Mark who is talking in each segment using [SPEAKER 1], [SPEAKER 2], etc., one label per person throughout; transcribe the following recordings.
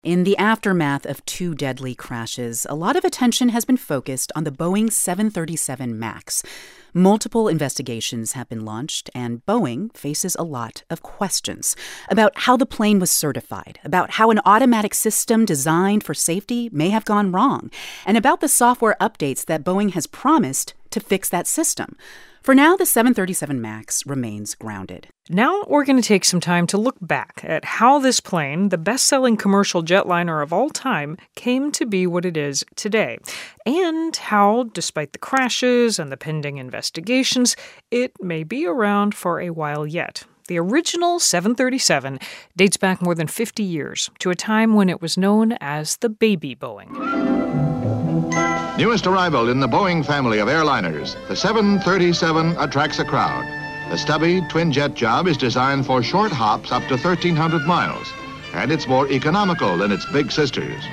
[SPEAKER 1] In the aftermath of two deadly crashes, a lot of attention has been focused on the Boeing 737 MAX. Multiple investigations have been launched, and Boeing faces a lot of questions about how the plane was certified, about how an automatic system designed for safety may have gone wrong, and about the software updates that Boeing has promised to fix that system. For now, the 737 MAX remains grounded.
[SPEAKER 2] Now we're going to take some time to look back at how this plane, the best-selling commercial jetliner of all time, came to be what it is today, and how, despite the crashes and the pending investigations, it may be around for a while yet. The original 737 dates back more than 50 years to a time when it was known as the Baby Boeing.
[SPEAKER 3] Newest arrival in the Boeing family of airliners, the 737 attracts a crowd. The stubby twin-jet job is designed for short hops up to 1,300 miles, and it's more economical than its big sisters.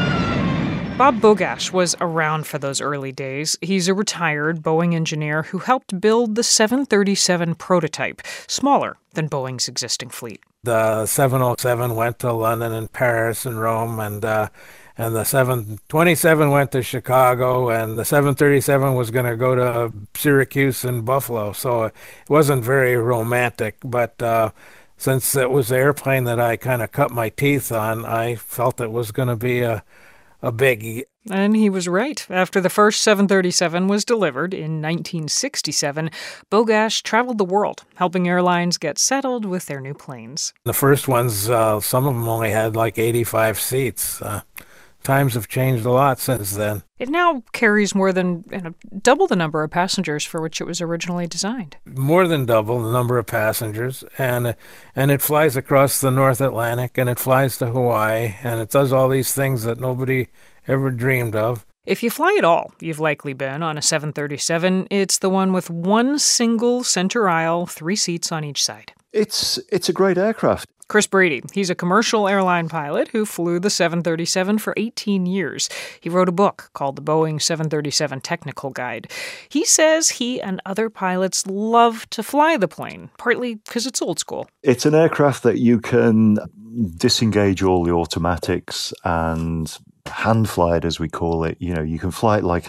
[SPEAKER 2] Bob Bogash was around for those early days. He's a retired Boeing engineer who helped build the 737 prototype, smaller than Boeing's existing fleet.
[SPEAKER 4] The 707 went to London and Paris and Rome, and the 727 went to Chicago, and the 737 was going to go to Syracuse and Buffalo. So it wasn't very romantic, but since it was the airplane that I kind of cut my teeth on, I felt it was going to be a biggie.
[SPEAKER 2] And he was right. After the first 737 was delivered in 1967, Bogash traveled the world, helping airlines get settled with their new planes.
[SPEAKER 4] The first ones, some of them only had like 85 seats. Times have changed a lot since then.
[SPEAKER 2] It now carries more than double the number of passengers for which it was originally designed.
[SPEAKER 4] More than double the number of passengers, and it flies across the North Atlantic, and it flies to Hawaii, and it does all these things that nobody ever dreamed of.
[SPEAKER 2] If you fly at all, you've likely been on a 737. It's the one with one single center aisle, 3 seats on each side.
[SPEAKER 5] It's a great aircraft.
[SPEAKER 2] Chris Brady, he's a commercial airline pilot who flew the 737 for 18 years. He wrote a book called The Boeing 737 Technical Guide. He says he and other pilots love to fly the plane, partly because it's old school.
[SPEAKER 5] It's an aircraft that you can disengage all the automatics and hand fly it, as we call it. You know, you can fly it like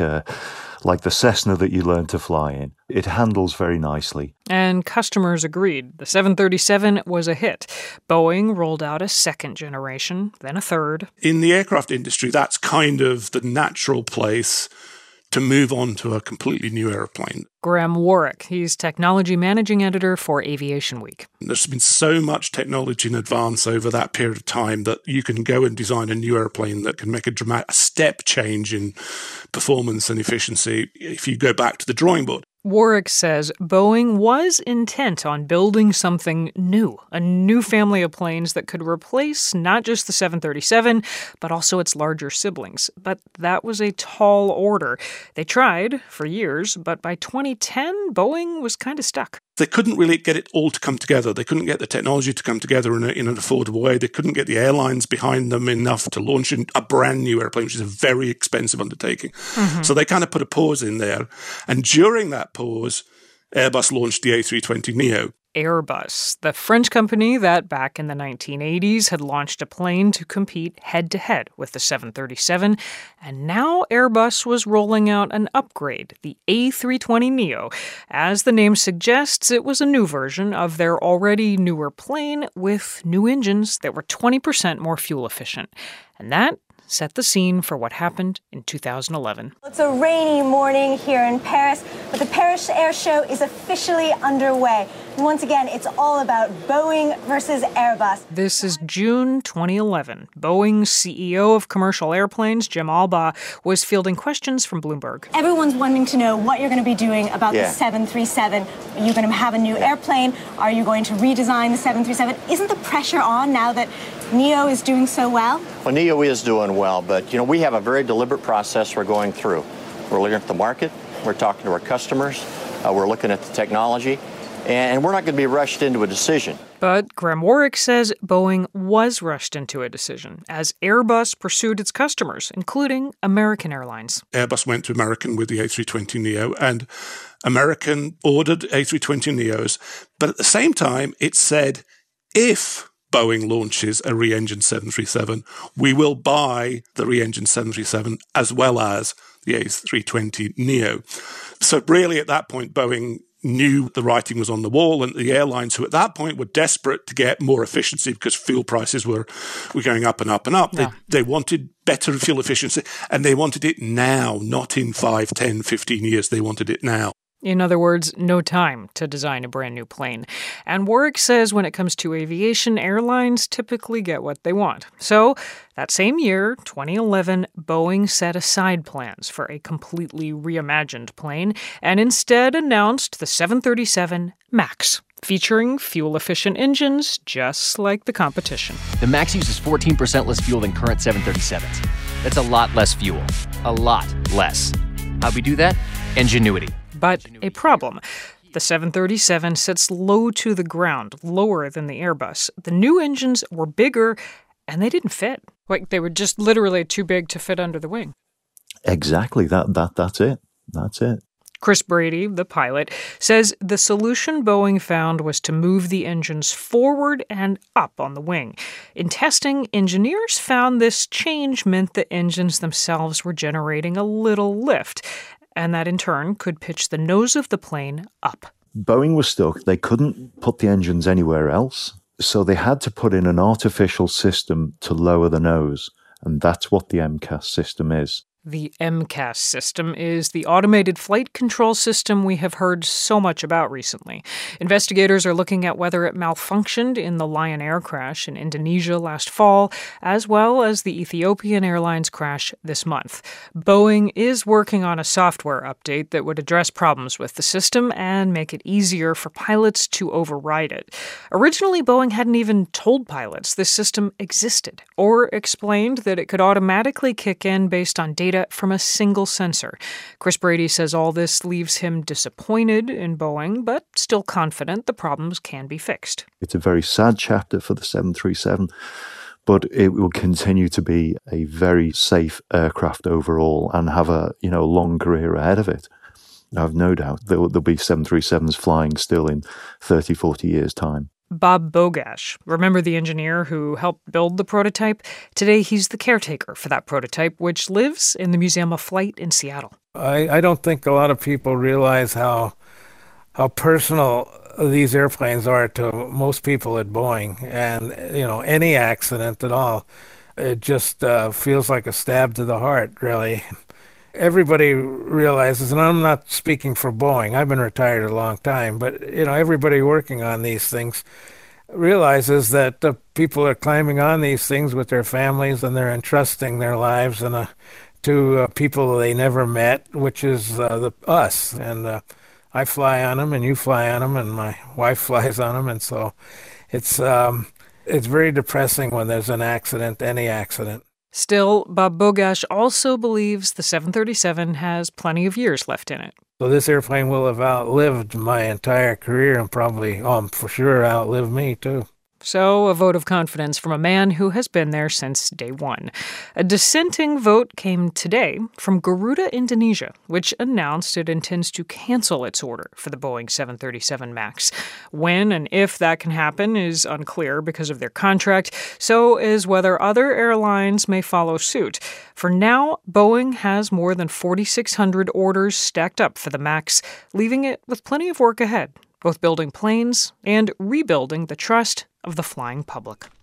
[SPEAKER 5] the Cessna that you learned to fly in. It handles very nicely.
[SPEAKER 2] And customers agreed. The 737 was a hit. Boeing rolled out a second generation, then a third.
[SPEAKER 6] In the aircraft industry, that's kind of the natural place to move on to a completely new airplane.
[SPEAKER 2] Graham Warwick, he's technology managing editor for Aviation Week.
[SPEAKER 6] There's been so much technology in advance over that period of time that you can go and design a new airplane that can make a step change in performance and efficiency if you go back to the drawing board.
[SPEAKER 2] Warwick says Boeing was intent on building something new, a new family of planes that could replace not just the 737, but also its larger siblings. But that was a tall order. They tried for years, but by 2010, Boeing was kind of stuck.
[SPEAKER 6] They couldn't really get it all to come together. They couldn't get the technology to come together in an affordable way. They couldn't get the airlines behind them enough to launch a brand new airplane, which is a very expensive undertaking. Mm-hmm. So they kind of put a pause in there. And during that pause, Airbus launched the A320neo.
[SPEAKER 2] Airbus, the French company that back in the 1980s had launched a plane to compete head-to-head with the 737, and now Airbus was rolling out an upgrade, the A320neo. As the name suggests, it was a new version of their already newer plane with new engines that were 20% more fuel efficient. And that set the scene for what happened in 2011.
[SPEAKER 7] It's a rainy morning here in Paris, but the Paris Air Show is officially underway. And once again, it's all about Boeing versus Airbus.
[SPEAKER 2] This is June 2011. Boeing's CEO of commercial airplanes, Jim Albaugh, was fielding questions from Bloomberg.
[SPEAKER 7] Everyone's wanting to know what you're going to be doing about the 737. Are you going to have a new airplane? Are you going to redesign the 737? Isn't the pressure on now that Neo is doing so well?
[SPEAKER 8] Well, Neo is doing well, but, we have a very deliberate process we're going through. We're looking at the market, we're talking to our customers, we're looking at the technology, and we're not going to be rushed into a decision.
[SPEAKER 2] But Graham Warwick says Boeing was rushed into a decision as Airbus pursued its customers, including American Airlines.
[SPEAKER 6] Airbus went to American with the A320neo, and American ordered A320neos, but at the same time, it said, if Boeing launches a re-engined 737, we will buy the re-engined 737 as well as the A320neo. So really at that point, Boeing knew the writing was on the wall, and the airlines, who at that point were desperate to get more efficiency because fuel prices were going up and up and up. Yeah. They wanted better fuel efficiency, and they wanted it now, not in 5, 10, 15 years. They wanted it now.
[SPEAKER 2] In other words, no time to design a brand new plane. And Warwick says when it comes to aviation, airlines typically get what they want. So that same year, 2011, Boeing set aside plans for a completely reimagined plane and instead announced the 737 MAX, featuring fuel-efficient engines just like the competition.
[SPEAKER 9] The MAX uses 14% less fuel than current 737s. That's a lot less fuel. A lot less. How'd we do that? Ingenuity.
[SPEAKER 2] But a problem. The 737 sits low to the ground, lower than the Airbus. The new engines were bigger, and they didn't fit. Like, they were just literally too big to fit under the wing.
[SPEAKER 5] Exactly. That's it. That's it.
[SPEAKER 2] Chris Brady, the pilot, says the solution Boeing found was to move the engines forward and up on the wing. In testing, engineers found this change meant the engines themselves were generating a little lift, and that in turn could pitch the nose of the plane up.
[SPEAKER 5] Boeing was stuck. They couldn't put the engines anywhere else, so they had to put in an artificial system to lower the nose, and that's what the MCAS system is.
[SPEAKER 2] The MCAS system is the automated flight control system we have heard so much about recently. Investigators are looking at whether it malfunctioned in the Lion Air crash in Indonesia last fall, as well as the Ethiopian Airlines crash this month. Boeing is working on a software update that would address problems with the system and make it easier for pilots to override it. Originally, Boeing hadn't even told pilots this system existed, or explained that it could automatically kick in based on data from a single sensor. Chris Brady says all this leaves him disappointed in Boeing, but still confident the problems can be fixed.
[SPEAKER 5] It's a very sad chapter for the 737, but it will continue to be a very safe aircraft overall and have a long career ahead of it. I have no doubt there'll be 737s flying still in 30, 40 years' time.
[SPEAKER 2] Bob Bogash, remember the engineer who helped build the prototype? Today he's the caretaker for that prototype, which lives in the Museum of Flight in Seattle.
[SPEAKER 4] I don't think a lot of people realize how personal these airplanes are to most people at Boeing. And, any accident at all, it just feels like a stab to the heart, really. Everybody realizes, and I'm not speaking for Boeing, I've been retired a long time, but everybody working on these things realizes that people are climbing on these things with their families, and they're entrusting their lives to people they never met, which is us. And I fly on them, and you fly on them, and my wife flies on them, and so it's very depressing when there's an accident, any accident.
[SPEAKER 2] Still, Bob Bogash also believes the 737 has plenty of years left in it.
[SPEAKER 4] So this airplane will have outlived my entire career and probably, for sure, outlive me, too.
[SPEAKER 2] So, a vote of confidence from a man who has been there since day one. A dissenting vote came today from Garuda Indonesia, which announced it intends to cancel its order for the Boeing 737 MAX. When and if that can happen is unclear because of their contract, so is whether other airlines may follow suit. For now, Boeing has more than 4,600 orders stacked up for the MAX, leaving it with plenty of work ahead, both building planes and rebuilding the trust of the flying public.